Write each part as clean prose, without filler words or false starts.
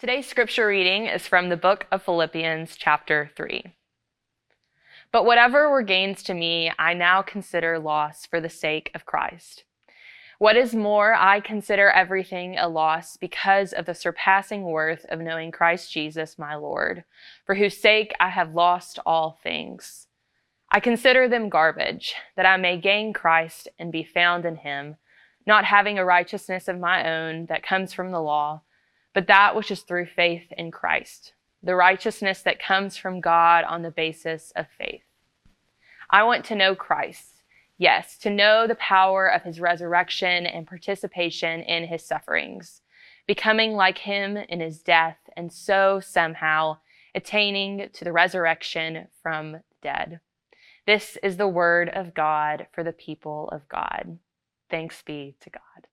Today's scripture reading is from the book of Philippians, chapter 3. But whatever were gains to me, I now consider loss for the sake of Christ. What is more, I consider everything a loss because of the surpassing worth of knowing Christ Jesus my Lord, for whose sake I have lost all things. I consider them garbage, that I may gain Christ and be found in him, not having a righteousness of my own that comes from the law, but that which is through faith in Christ, the righteousness that comes from God on the basis of faith. I want to know Christ, yes, to know the power of his resurrection and participation in his sufferings, becoming like him in his death, and so somehow attaining to the resurrection from the dead. This is the word of God for the people of God. Thanks be to God.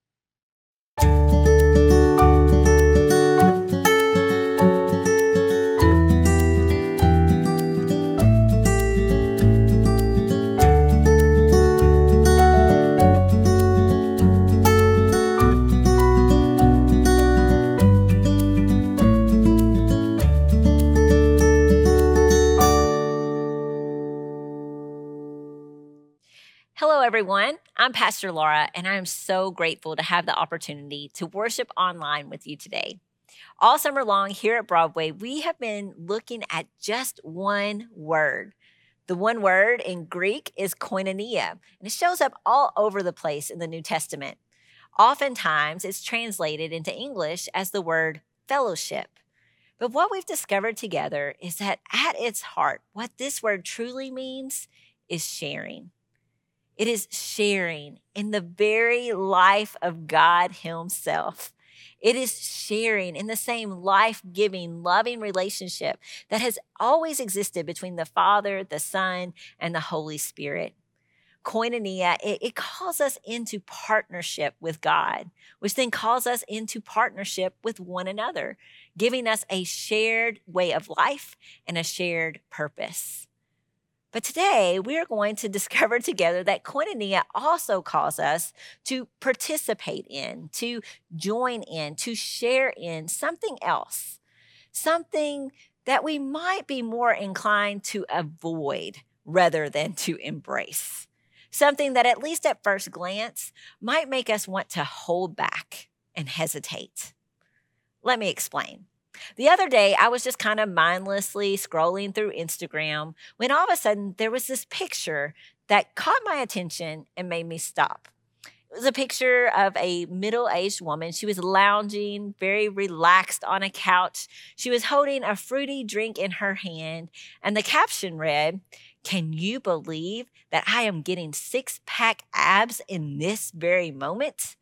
Hello, everyone. I'm Pastor Laura, and I am so grateful to have the opportunity to worship online with you today. All summer long here at Broadway, we have been looking at just one word. The one word in Greek is koinonia, and it shows up all over the place in the New Testament. Oftentimes, it's translated into English as the word fellowship. But what we've discovered together is that at its heart, what this word truly means is sharing. It is sharing in the very life of God himself. It is sharing in the same life-giving, loving relationship that has always existed between the Father, the Son, and the Holy Spirit. Koinonia, it calls us into partnership with God, which then calls us into partnership with one another, giving us a shared way of life and a shared purpose. But today, we are going to discover together that koinonia also calls us to participate in, to join in, to share in something else, something that we might be more inclined to avoid rather than to embrace, something that at least at first glance might make us want to hold back and hesitate. Let me explain. The other day, I was just kind of mindlessly scrolling through Instagram when all of a sudden there was this picture that caught my attention and made me stop. It was a picture of a middle-aged woman. She was lounging, very relaxed on a couch. She was holding a fruity drink in her hand, and the caption read, "Can you believe that I am getting six-pack abs in this very moment?"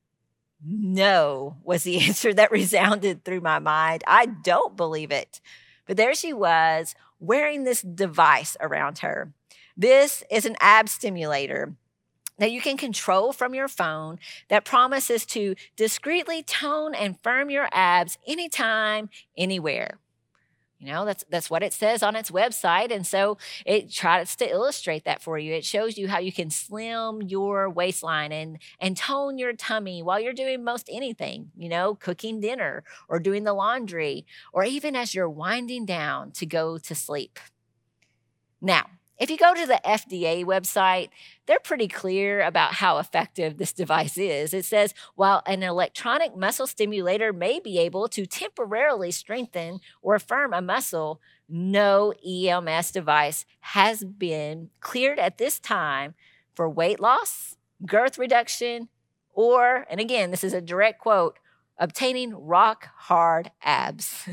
No, was the answer that resounded through my mind. I don't believe it. But there she was wearing this device around her. This is an ab stimulator that you can control from your phone that promises to discreetly tone and firm your abs anytime, anywhere. You know, that's what it says on its website. And so it tries to illustrate that for you. It shows you how you can slim your waistline and tone your tummy while you're doing most anything, you know, cooking dinner or doing the laundry, or even as you're winding down to go to sleep. Now, if you go to the FDA website, they're pretty clear about how effective this device is. It says, while an electronic muscle stimulator may be able to temporarily strengthen or firm a muscle, no EMS device has been cleared at this time for weight loss, girth reduction, or, and again, this is a direct quote, obtaining rock hard abs.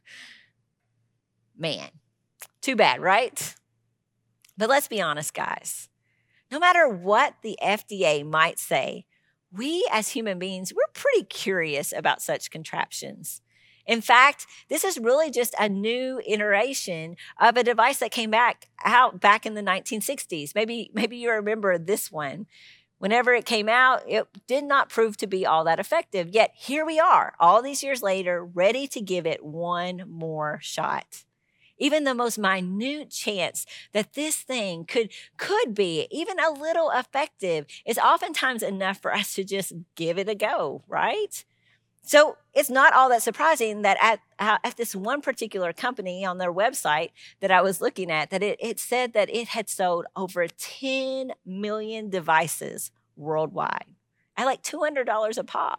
Man, too bad, right? But let's be honest, guys. No matter what the FDA might say, we as human beings, we're pretty curious about such contraptions. In fact, this is really just a new iteration of a device that came out back in the 1960s. Maybe you remember this one. Whenever it came out, it did not prove to be all that effective. Yet here we are, all these years later, ready to give it one more shot. Even the most minute chance that this thing could be even a little effective is oftentimes enough for us to just give it a go, right? So it's not all that surprising that at this one particular company on their website that I was looking at, that it said that it had sold over 10 million devices worldwide at like $200 a pop.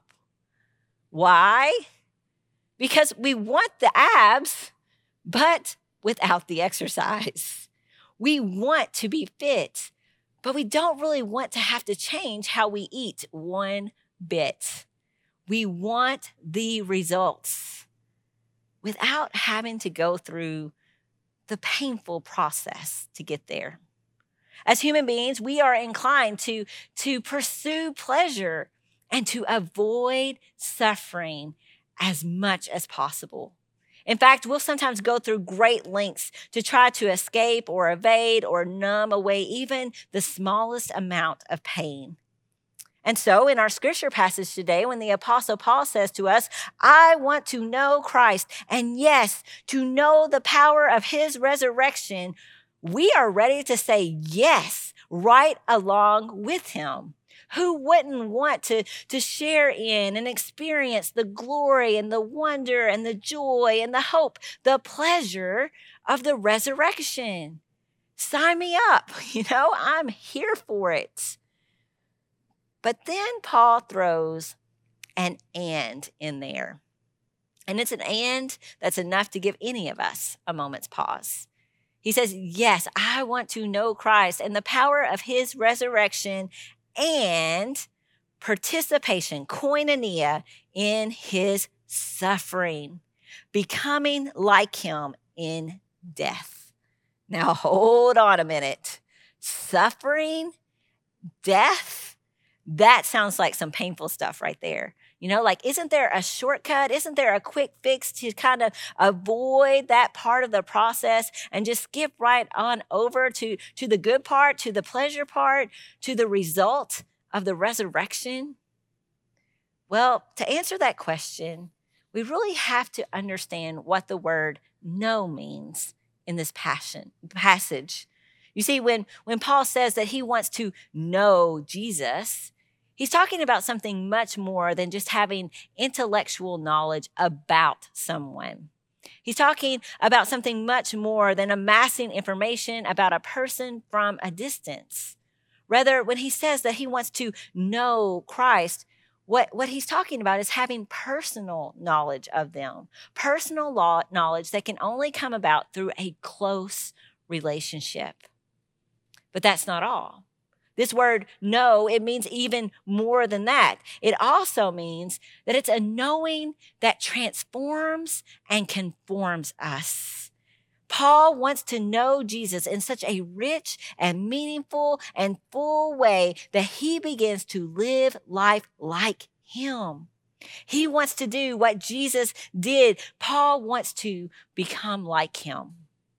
Why? Because we want the abs, but without the exercise. We want to be fit, but we don't really want to have to change how we eat one bit. We want the results without having to go through the painful process to get there. As human beings, we are inclined to pursue pleasure and to avoid suffering as much as possible. In fact, we'll sometimes go through great lengths to try to escape or evade or numb away even the smallest amount of pain. And so in our scripture passage today, when the Apostle Paul says to us, I want to know Christ, and yes, to know the power of his resurrection, we are ready to say yes right along with him. Who wouldn't want to share in and experience the glory and the wonder and the joy and the hope, the pleasure of the resurrection? Sign me up. I'm here for it. But then Paul throws an and in there. And it's an and that's enough to give any of us a moment's pause. He says, yes, I want to know Christ and the power of his resurrection and participation, koinonia, in his suffering, becoming like him in death. Now, hold on a minute. Suffering, death, that sounds like some painful stuff right there. Isn't there a shortcut? Isn't there a quick fix to kind of avoid that part of the process and just skip right on over to the good part, to the pleasure part, to the result of the resurrection? Well, to answer that question, we really have to understand what the word know means in this passage. You see, when Paul says that he wants to know Jesus, he's talking about something much more than just having intellectual knowledge about someone. He's talking about something much more than amassing information about a person from a distance. Rather, when he says that he wants to know Christ, what he's talking about is having personal knowledge of them, personal knowledge that can only come about through a close relationship. But that's not all. This word know, it means even more than that. It also means that it's a knowing that transforms and conforms us. Paul wants to know Jesus in such a rich and meaningful and full way that he begins to live life like him. He wants to do what Jesus did. Paul wants to become like him.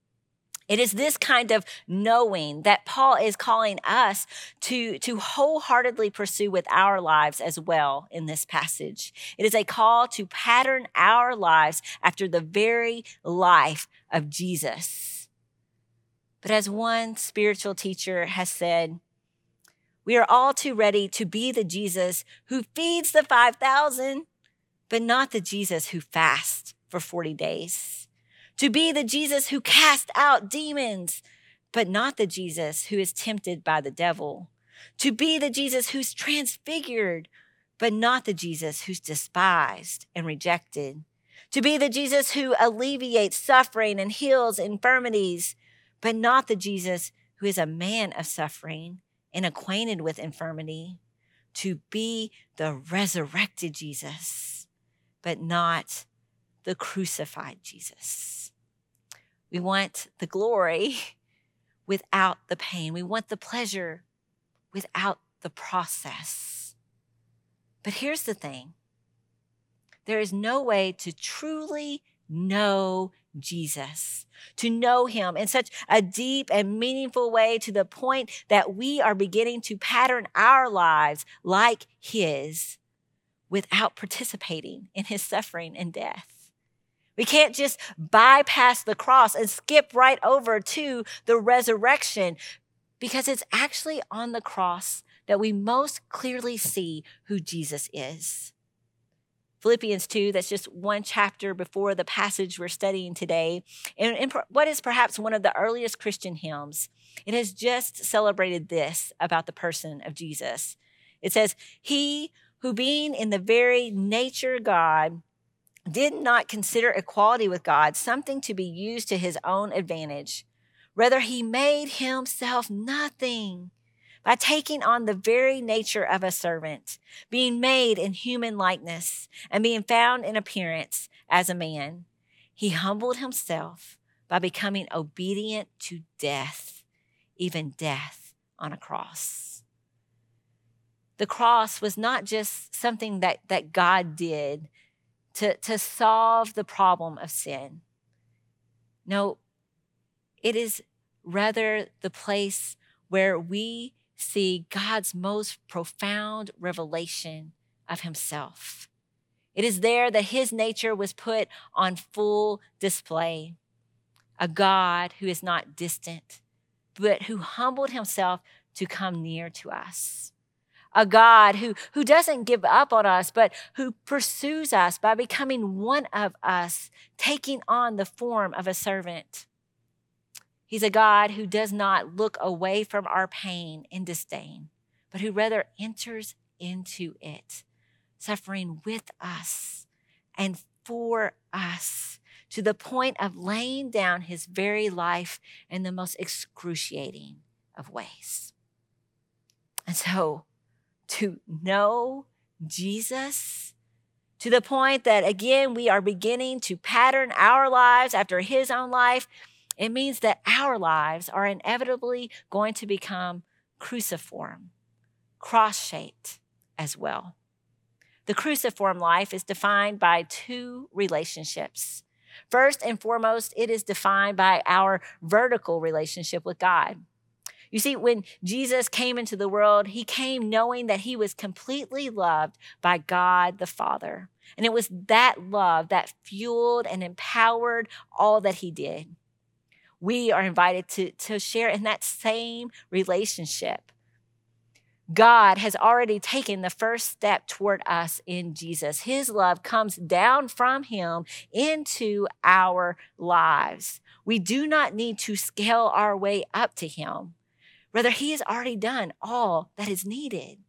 It is this kind of knowing that Paul is calling us to wholeheartedly pursue with our lives as well in this passage. It is a call to pattern our lives after the very life of Jesus. But as one spiritual teacher has said, we are all too ready to be the Jesus who feeds the 5,000, but not the Jesus who fasts for 40 days. To be the Jesus who casts out demons, but not the Jesus who is tempted by the devil. To be the Jesus who's transfigured, but not the Jesus who's despised and rejected. To be the Jesus who alleviates suffering and heals infirmities, but not the Jesus who is a man of suffering and acquainted with infirmity. To be the resurrected Jesus, but not the crucified Jesus. We want the glory without the pain. We want the pleasure without the process. But here's the thing. There is no way to truly know Jesus, to know him in such a deep and meaningful way to the point that we are beginning to pattern our lives like his without participating in his suffering and death. We can't just bypass the cross and skip right over to the resurrection, because it's actually on the cross that we most clearly see who Jesus is. Philippians 2, that's just one chapter before the passage we're studying today. And in what is perhaps one of the earliest Christian hymns, it has just celebrated this about the person of Jesus. It says, "He who being in the very nature God, did not consider equality with God something to be used to his own advantage. Rather, he made himself nothing by taking on the very nature of a servant, being made in human likeness, and being found in appearance as a man. He humbled himself by becoming obedient to death, even death on a cross." The cross was not just something that God did to solve the problem of sin. No, it is rather the place where we see God's most profound revelation of himself. It is there that his nature was put on full display. A God who is not distant, but who humbled himself to come near to us. A God who doesn't give up on us, but who pursues us by becoming one of us, taking on the form of a servant. He's a God who does not look away from our pain in disdain, but who rather enters into it, suffering with us and for us, to the point of laying down his very life in the most excruciating of ways. And so, to know Jesus, to the point that, again, we are beginning to pattern our lives after his own life, it means that our lives are inevitably going to become cruciform, cross-shaped as well. The cruciform life is defined by two relationships. First and foremost, it is defined by our vertical relationship with God. You see, when Jesus came into the world, he came knowing that he was completely loved by God the Father. And it was that love that fueled and empowered all that he did. We are invited to share in that same relationship. God has already taken the first step toward us in Jesus. His love comes down from him into our lives. We do not need to scale our way up to him. Rather, he has already done all that is needed.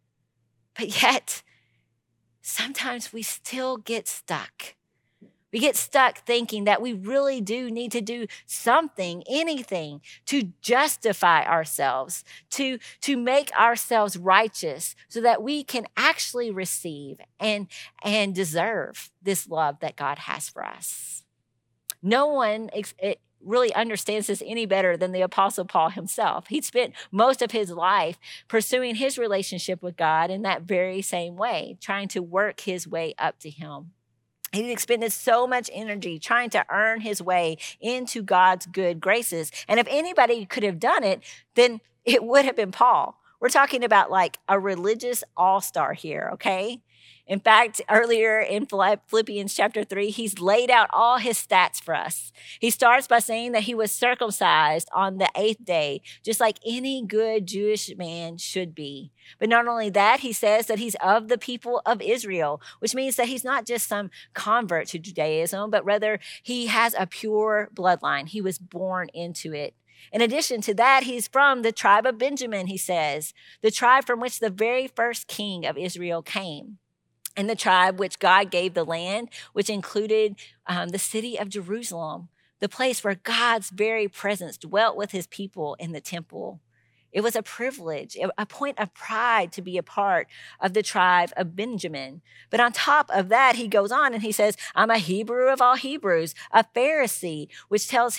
But yet, sometimes we still get stuck. We get stuck thinking that we really do need to do something, anything, to justify ourselves, to make ourselves righteous so that we can actually receive and deserve this love that God has for us. No one really understands this any better than the Apostle Paul himself. He spent most of his life pursuing his relationship with God in that very same way, trying to work his way up to him. He expended so much energy trying to earn his way into God's good graces. And if anybody could have done it, then it would have been Paul. We're talking about like a religious all-star here, okay? In fact, earlier in Philippians chapter 3, he's laid out all his stats for us. He starts by saying that he was circumcised on the 8th day, just like any good Jewish man should be. But not only that, he says that he's of the people of Israel, which means that he's not just some convert to Judaism, but rather he has a pure bloodline. He was born into it. In addition to that, he's from the tribe of Benjamin, he says, the tribe from which the very first king of Israel came. And the tribe which God gave the land, which included the city of Jerusalem, the place where God's very presence dwelt with his people in the temple. It was a privilege, a point of pride to be a part of the tribe of Benjamin. But on top of that, he goes on and he says, I'm a Hebrew of all Hebrews, a Pharisee, which tells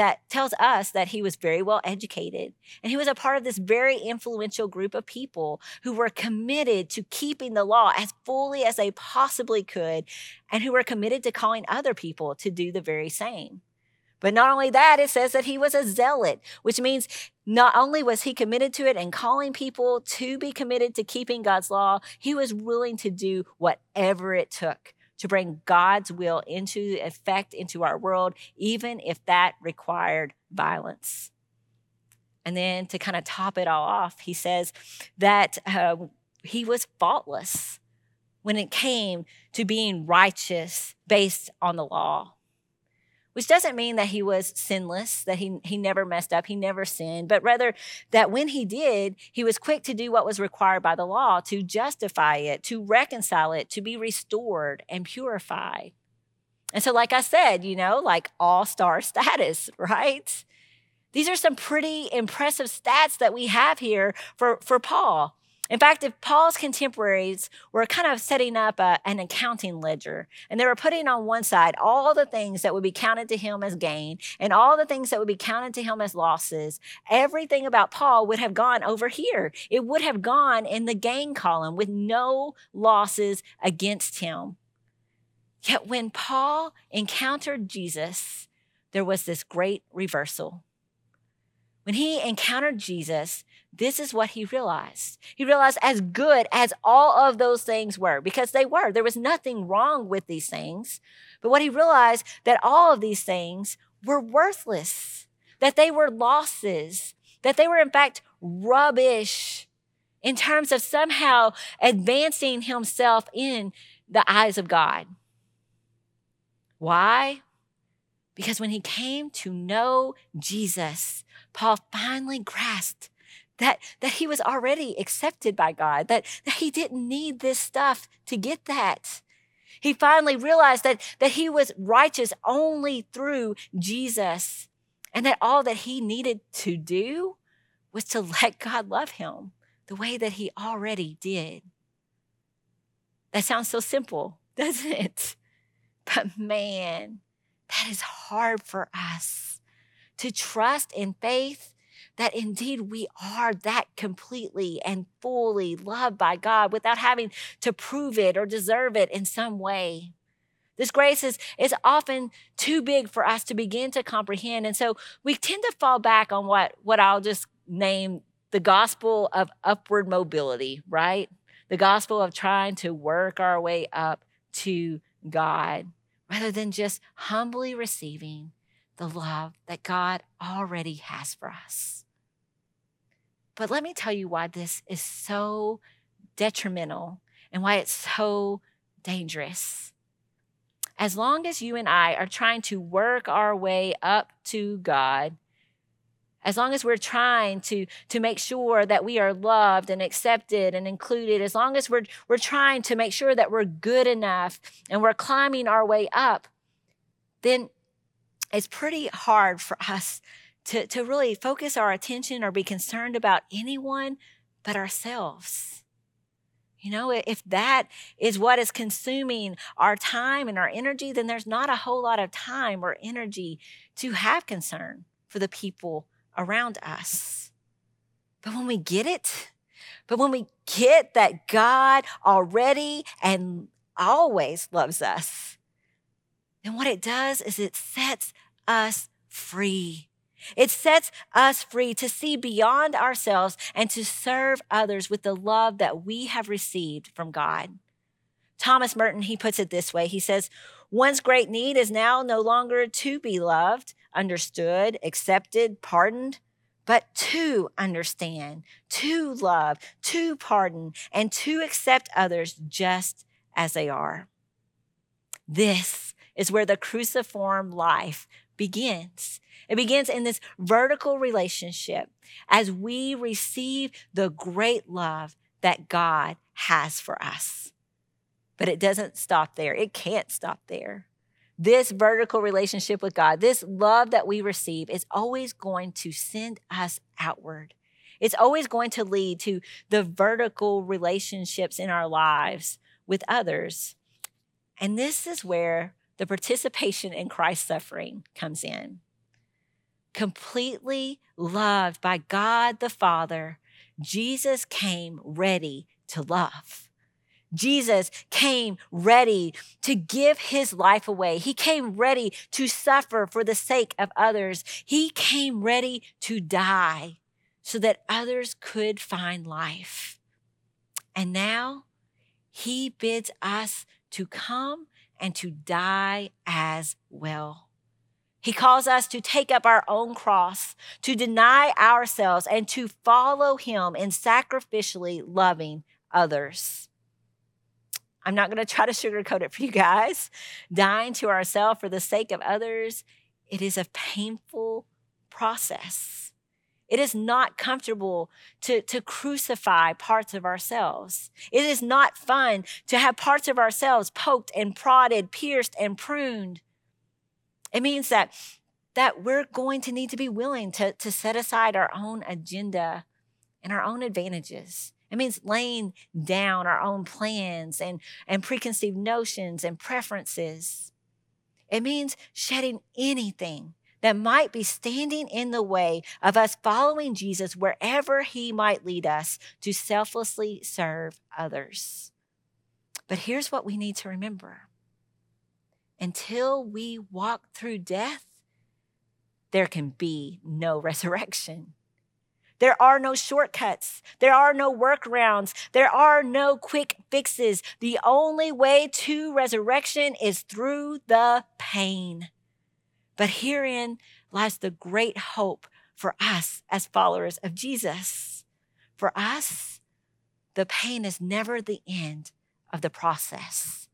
us that he was very well educated. And he was a part of this very influential group of people who were committed to keeping the law as fully as they possibly could, and who were committed to calling other people to do the very same. But not only that, it says that he was a zealot, which means not only was he committed to it and calling people to be committed to keeping God's law, he was willing to do whatever it took to bring God's will into effect into our world, even if that required violence. And then to kind of top it all off, he says that he was faultless. when it came to being righteous based on the law. Which doesn't mean that he was sinless, that he never messed up, he never sinned, but rather that when he did, he was quick to do what was required by the law, to justify it, to reconcile it, to be restored and purified. And so like I said, like all-star status, right? These are some pretty impressive stats that we have here for Paul. In fact, if Paul's contemporaries were kind of setting up an accounting ledger, and they were putting on one side all the things that would be counted to him as gain and all the things that would be counted to him as losses, everything about Paul would have gone over here. It would have gone in the gain column with no losses against him. Yet when Paul encountered Jesus, there was this great reversal. When he encountered Jesus, this is what he realized. He realized as good as all of those things were, because they were. There was nothing wrong with these things. But what he realized, that all of these things were worthless, that they were losses, that they were in fact rubbish in terms of somehow advancing himself in the eyes of God. Why? Because when he came to know Jesus, Paul finally grasped that he was already accepted by God, that he didn't need this stuff to get that. He finally realized that he was righteous only through Jesus, and that all that he needed to do was to let God love him the way that he already did. That sounds so simple, doesn't it? But man, that is hard for us to trust in faith that indeed we are that completely and fully loved by God without having to prove it or deserve it in some way. This grace is often too big for us to begin to comprehend. And so we tend to fall back on what I'll just name the gospel of upward mobility, right? The gospel of trying to work our way up to God, rather than just humbly receiving the love that God already has for us. But let me tell you why this is so detrimental and why it's so dangerous. As long as you and I are trying to work our way up to God, as long as we're trying to make sure that we are loved and accepted and included, as long as we're trying to make sure that we're good enough and we're climbing our way up, then it's pretty hard for us to really focus our attention or be concerned about anyone but ourselves. If that is what is consuming our time and our energy, then there's not a whole lot of time or energy to have concern for the people around us. But when we get that God already and always loves us, then what it does is it sets us free. It sets us free to see beyond ourselves and to serve others with the love that we have received from God. Thomas Merton, he puts it this way. He says, one's great need is now no longer to be loved, understood, accepted, pardoned, but to understand, to love, to pardon, and to accept others just as they are. This is where the cruciform life begins. It begins in this vertical relationship as we receive the great love that God has for us. But it doesn't stop there. It can't stop there. This vertical relationship with God, this love that we receive, is always going to send us outward. It's always going to lead to the vertical relationships in our lives with others. And this is where the participation in Christ's suffering comes in. Completely loved by God the Father, Jesus came ready to love. Jesus came ready to give his life away. He came ready to suffer for the sake of others. He came ready to die so that others could find life. And now he bids us to come and to die as well. He calls us to take up our own cross, to deny ourselves, and to follow him in sacrificially loving others. I'm not going to try to sugarcoat it for you guys. Dying to ourselves for the sake of others, it is a painful process. It is not comfortable to crucify parts of ourselves. It is not fun to have parts of ourselves poked and prodded, pierced and pruned. It means that we're going to need to be willing to set aside our own agenda and our own advantages. It means laying down our own plans and preconceived notions and preferences. It means shedding anything that might be standing in the way of us following Jesus wherever he might lead us to selflessly serve others. But here's what we need to remember. Until we walk through death, there can be no resurrection. There are no shortcuts. There are no workarounds. There are no quick fixes. The only way to resurrection is through the pain. But herein lies the great hope for us as followers of Jesus. For us, the pain is never the end of the process.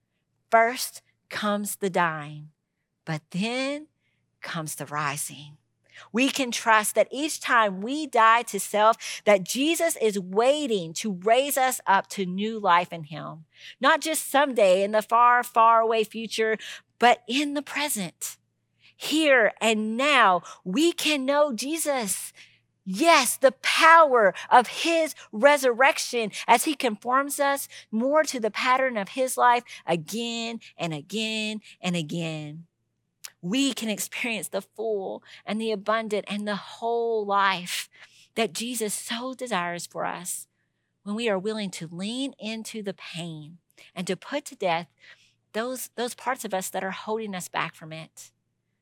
First comes the dying, but then comes the rising. We can trust that each time we die to self, that Jesus is waiting to raise us up to new life in him. Not just someday in the far, far away future, but in the present. Here and now, we can know Jesus. Yes, the power of his resurrection as he conforms us more to the pattern of his life again and again and again. We can experience the full and the abundant and the whole life that Jesus so desires for us when we are willing to lean into the pain and to put to death those parts of us that are holding us back from it.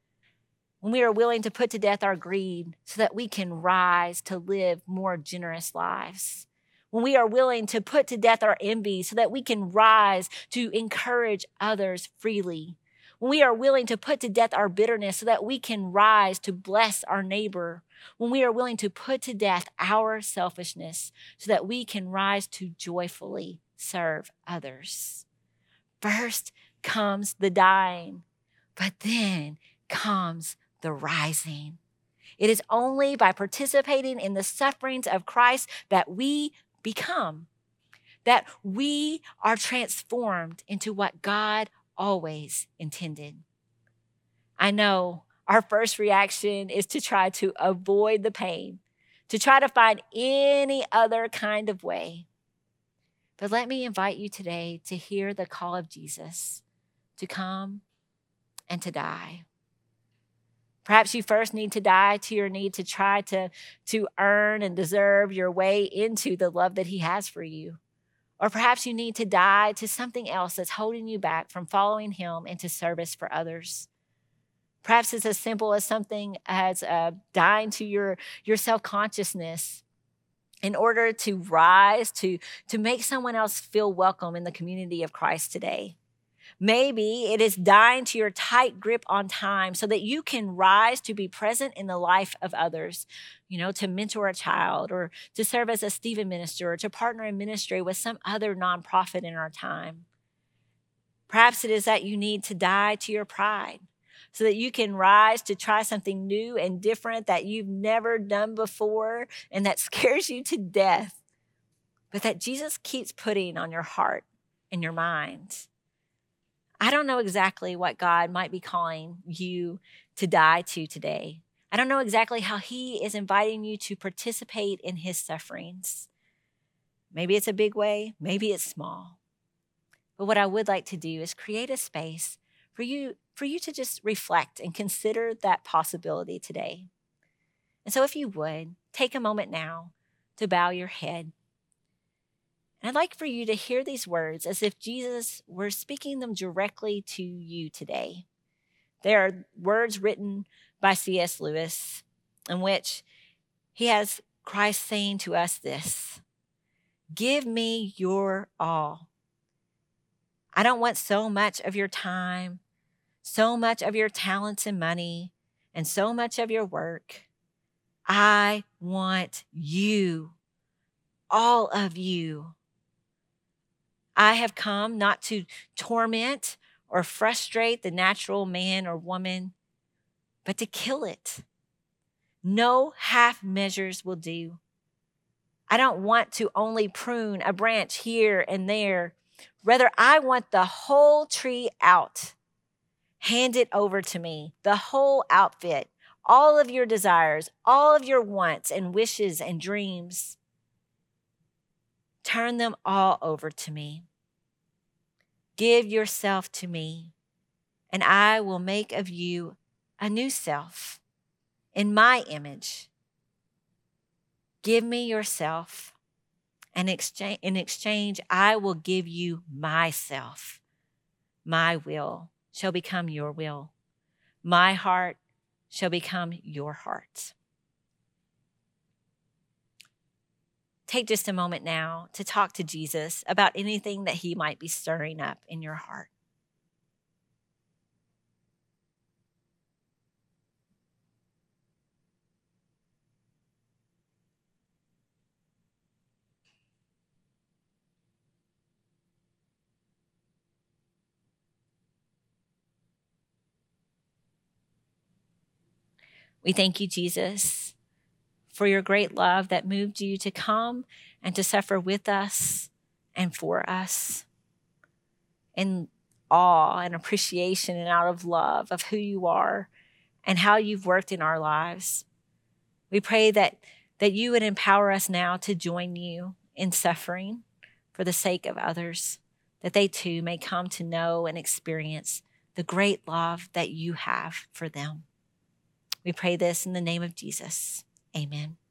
When we are willing to put to death our greed so that we can rise to live more generous lives. When we are willing to put to death our envy so that we can rise to encourage others freely. When we are willing to put to death our bitterness so that we can rise to bless our neighbor. When we are willing to put to death our selfishness so that we can rise to joyfully serve others. First comes the dying, but then comes the rising. It is only by participating in the sufferings of Christ that we become, that we are transformed into what God always intended. I know our first reaction is to try to avoid the pain, to try to find any other kind of way. But let me invite you today to hear the call of Jesus to come and to die. Perhaps you first need to die to your need to try to earn and deserve your way into the love that he has for you. Or perhaps you need to die to something else that's holding you back from following him into service for others. Perhaps it's as simple as something as dying to your self-consciousness in order to rise, to make someone else feel welcome in the community of Christ today. Maybe it is dying to your tight grip on time so that you can rise to be present in the life of others, to mentor a child or to serve as a Stephen minister or to partner in ministry with some other nonprofit in our time. Perhaps it is that you need to die to your pride so that you can rise to try something new and different that you've never done before and that scares you to death, but that Jesus keeps putting on your heart and your mind. I don't know exactly what God might be calling you to die to today. I don't know exactly how he is inviting you to participate in his sufferings. Maybe it's a big way, maybe it's small. But what I would like to do is create a space for you to just reflect and consider that possibility today. And so if you would, take a moment now to bow your head. And I'd like for you to hear these words as if Jesus were speaking them directly to you today. They are words written by C.S. Lewis, in which he has Christ saying to us this: "Give me your all. I don't want so much of your time, so much of your talents and money, and so much of your work. I want you, all of you. I have come not to torment or frustrate the natural man or woman, but to kill it. No half measures will do. I don't want to only prune a branch here and there. Rather, I want the whole tree out. Hand it over to me, the whole outfit, all of your desires, all of your wants and wishes and dreams. Turn them all over to me. Give yourself to me, and I will make of you a new self in my image. Give me yourself, and in exchange, I will give you myself. My will shall become your will. My heart shall become your heart. Take just a moment now to talk to Jesus about anything that he might be stirring up in your heart. We thank you, Jesus, for your great love that moved you to come and to suffer with us and for us. In awe and appreciation and out of love of who you are and how you've worked in our lives. We pray that you would empower us now to join you in suffering for the sake of others, that they too may come to know and experience the great love that you have for them. We pray this in the name of Jesus. Amen.